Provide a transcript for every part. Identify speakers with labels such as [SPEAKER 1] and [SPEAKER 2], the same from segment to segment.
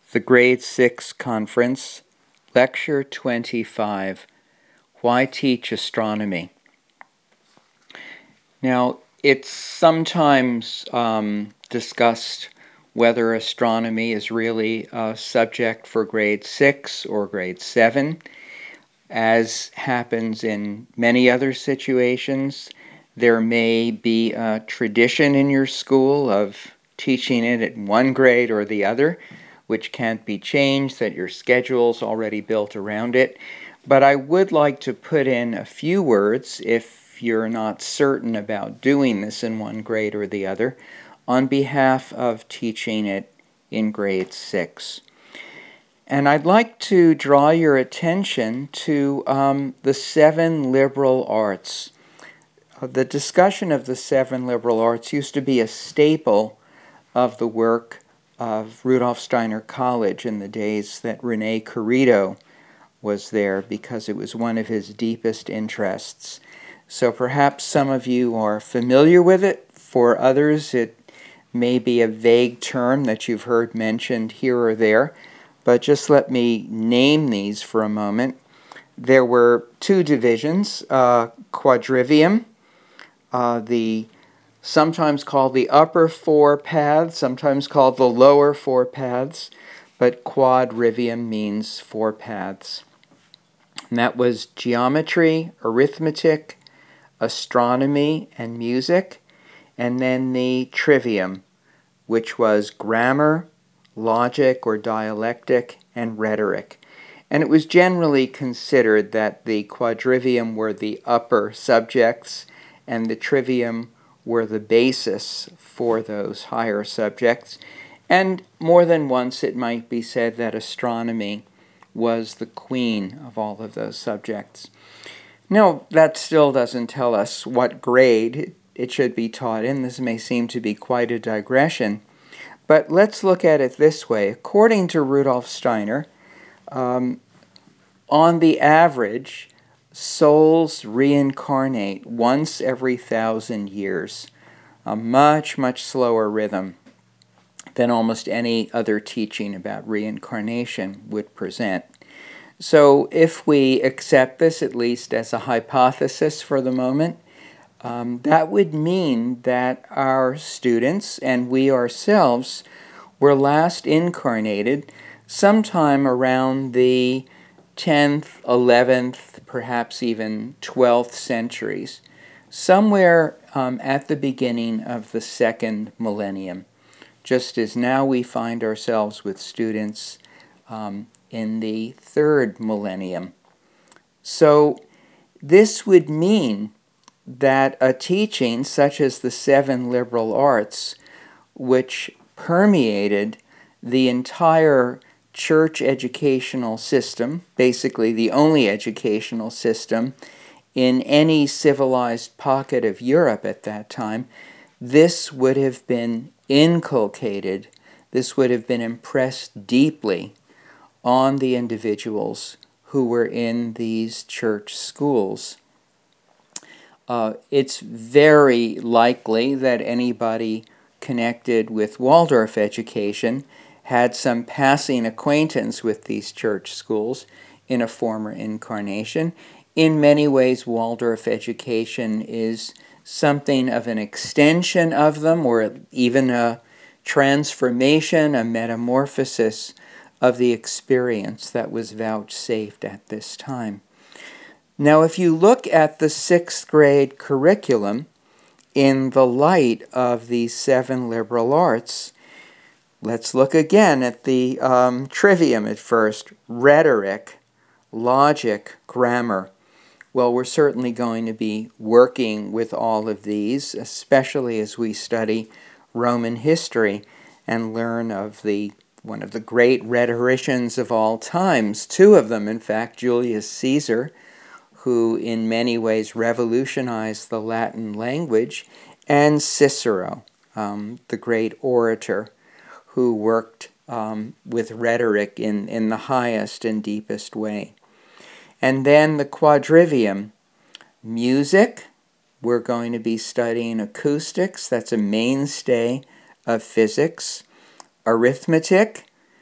[SPEAKER 1] The Grade 6 Conference, Lecture 25, Why Teach Astronomy? Now, it's sometimes discussed whether astronomy is really a subject for Grade 6 or Grade 7. As happens in many other situations, there may be a tradition in your school of teaching it in one grade or the other, which can't be changed, that your schedule's already built around it. But I would like to put in a few words, if you're not certain about doing this in one grade or the other, on behalf of teaching it in grade 6. And I'd like to draw your attention to the 7 liberal arts. The discussion of the 7 liberal arts used to be a staple of the work of Rudolf Steiner College in the days that Rene Corrido was there, because it was one of his deepest interests. So perhaps some of you are familiar with it. For others, it may be a vague term that you've heard mentioned here or there. But just let me name these for a moment. There were 2 divisions, quadrivium, sometimes called the upper 4 paths, sometimes called the lower 4 paths, but quadrivium means 4 paths. And that was geometry, arithmetic, astronomy, and music, and then the trivium, which was grammar, logic or dialectic, and rhetoric. And it was generally considered that the quadrivium were the upper subjects and the trivium were the basis for those higher subjects. And more than once it might be said that astronomy was the queen of all of those subjects. No, that still doesn't tell us what grade it should be taught in. This may seem to be quite a digression. But let's look at it this way. According to Rudolf Steiner, on the average, souls reincarnate once every 1,000 years, a much, much slower rhythm than almost any other teaching about reincarnation would present. So if we accept this at least as a hypothesis for the moment, that would mean that our students and we ourselves were last incarnated sometime around the 10th, 11th, perhaps even 12th centuries, somewhere at the beginning of the 2nd millennium, just as now we find ourselves with students in the 3rd millennium. So this would mean that a teaching such as the 7 liberal arts, which permeated the entire church educational system, basically the only educational system in any civilized pocket of Europe at that time, this would have been inculcated, this would have been impressed deeply on the individuals who were in these church schools. It's very likely that anybody connected with Waldorf education had some passing acquaintance with these church schools in a former incarnation. In many ways, Waldorf education is something of an extension of them, or even a transformation, a metamorphosis of the experience that was vouchsafed at this time. Now, if you look at the 6th grade curriculum in the light of these 7 liberal arts, let's look again at the trivium at first: rhetoric, logic, grammar. Well, we're certainly going to be working with all of these, especially as we study Roman history and learn of one of the great rhetoricians of all times, 2 of them, in fact, Julius Caesar, who in many ways revolutionized the Latin language, and Cicero, the great orator, who worked with rhetoric in the highest and deepest way. And then the quadrivium: music, we're going to be studying acoustics, that's a mainstay of physics. Arithmetic,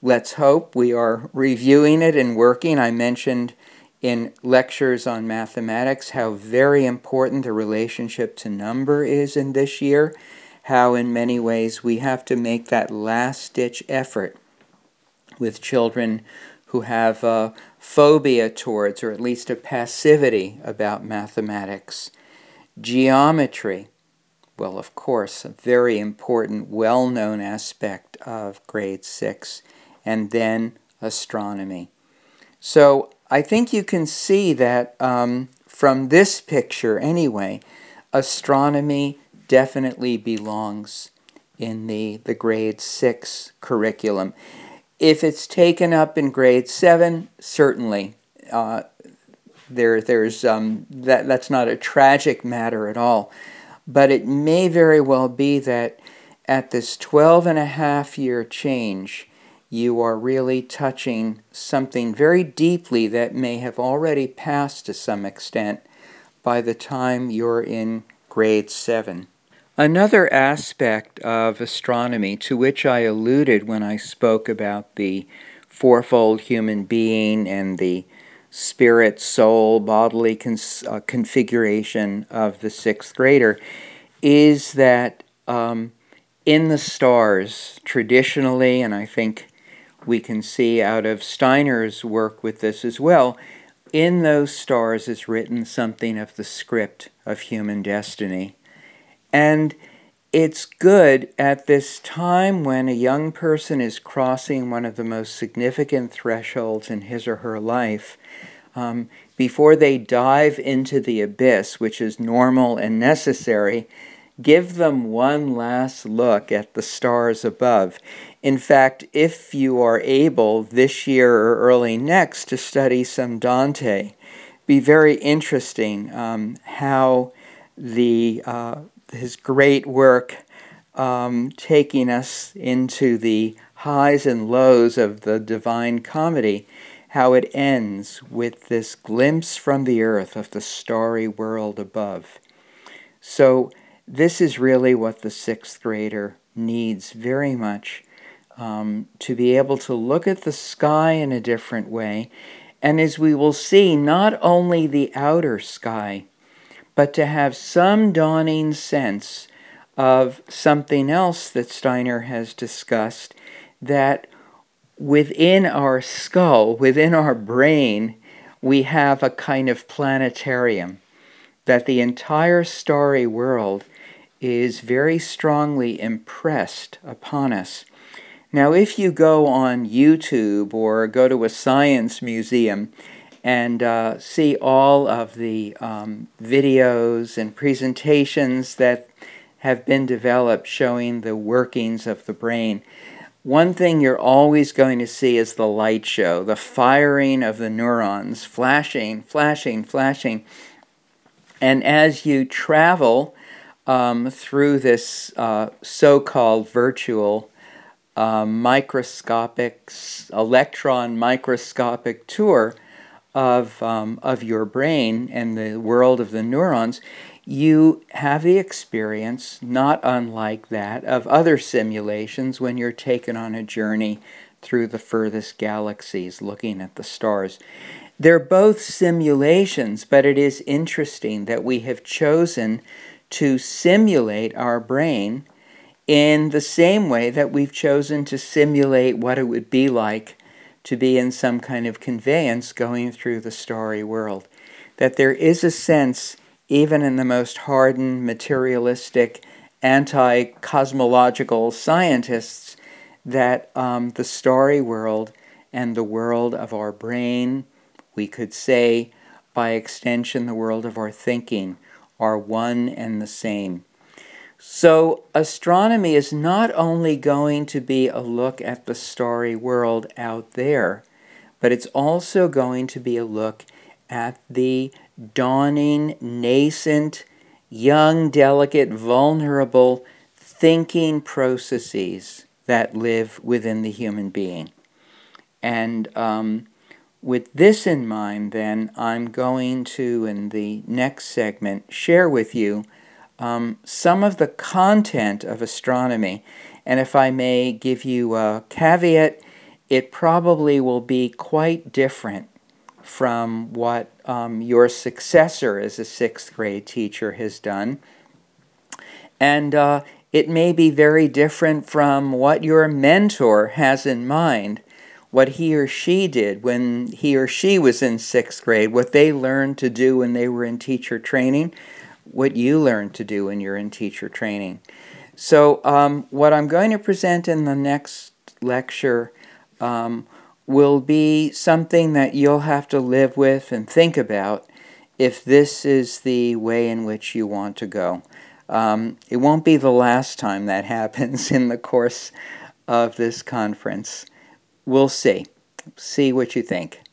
[SPEAKER 1] let's hope we are reviewing it and working. I mentioned in lectures on mathematics how very important the relationship to number is in this year, how in many ways we have to make that last-ditch effort with children who have a phobia towards, or at least a passivity about mathematics. Geometry, well, of course, a very important, well-known aspect of grade 6, and then astronomy. So I think you can see that from this picture anyway, astronomy definitely belongs in the grade 6 curriculum. If it's taken up in grade 7, certainly that's not a tragic matter at all. But it may very well be that at this 12-and-a-half-year change, you are really touching something very deeply that may have already passed to some extent by the time you're in grade 7. Another aspect of astronomy to which I alluded when I spoke about the fourfold human being and the spirit, soul, bodily configuration of the sixth grader is that in the stars, traditionally, and I think we can see out of Steiner's work with this as well, in those stars is written something of the script of human destiny. And it's good at this time when a young person is crossing one of the most significant thresholds in his or her life, before they dive into the abyss, which is normal and necessary, give them one last look at the stars above. In fact, if you are able this year or early next to study some Dante, be very interesting how his great work taking us into the highs and lows of the Divine Comedy, how it ends with this glimpse from the earth of the starry world above. So this is really what the sixth grader needs very much, to be able to look at the sky in a different way, and as we will see, not only the outer sky, but to have some dawning sense of something else that Steiner has discussed, that within our skull, within our brain, we have a kind of planetarium, that the entire starry world is very strongly impressed upon us. Now, if you go on YouTube or go to a science museum and see all of the videos and presentations that have been developed showing the workings of the brain, one thing you're always going to see is the light show, the firing of the neurons, flashing, flashing, flashing. And as you travel through this so-called virtual electron microscopic tour of your brain and the world of the neurons, you have the experience, not unlike that of other simulations when you're taken on a journey through the furthest galaxies looking at the stars. They're both simulations, but it is interesting that we have chosen to simulate our brain in the same way that we've chosen to simulate what it would be like to be in some kind of conveyance going through the starry world. That there is a sense, even in the most hardened, materialistic, anti-cosmological scientists, that the starry world and the world of our brain, we could say, by extension, the world of our thinking, are one and the same. So astronomy is not only going to be a look at the starry world out there, but it's also going to be a look at the dawning, nascent, young, delicate, vulnerable thinking processes that live within the human being. And with this in mind, then, I'm going to, in the next segment, share with you some of the content of astronomy. And if I may give you a caveat, it probably will be quite different from what your successor as a 6th grade teacher has done. And it may be very different from what your mentor has in mind, what he or she did when he or she was in 6th grade, what they learned to do when they were in teacher training, what you learned to do when you're in teacher training. So what I'm going to present in the next lecture will be something that you'll have to live with and think about if this is the way in which you want to go. It won't be the last time that happens in the course of this conference. We'll see. See what you think.